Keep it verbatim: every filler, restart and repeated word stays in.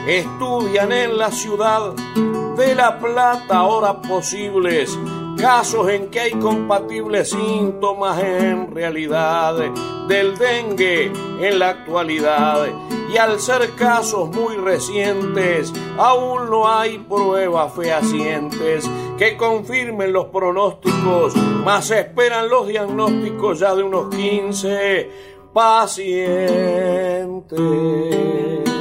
estudian en la ciudad de La Plata ahora posibles casos en que hay compatibles síntomas en realidad del dengue en la actualidad, y al ser casos muy recientes aún no hay pruebas fehacientes que confirmen los pronósticos, mas esperan los diagnósticos ya de unos quince pacientes.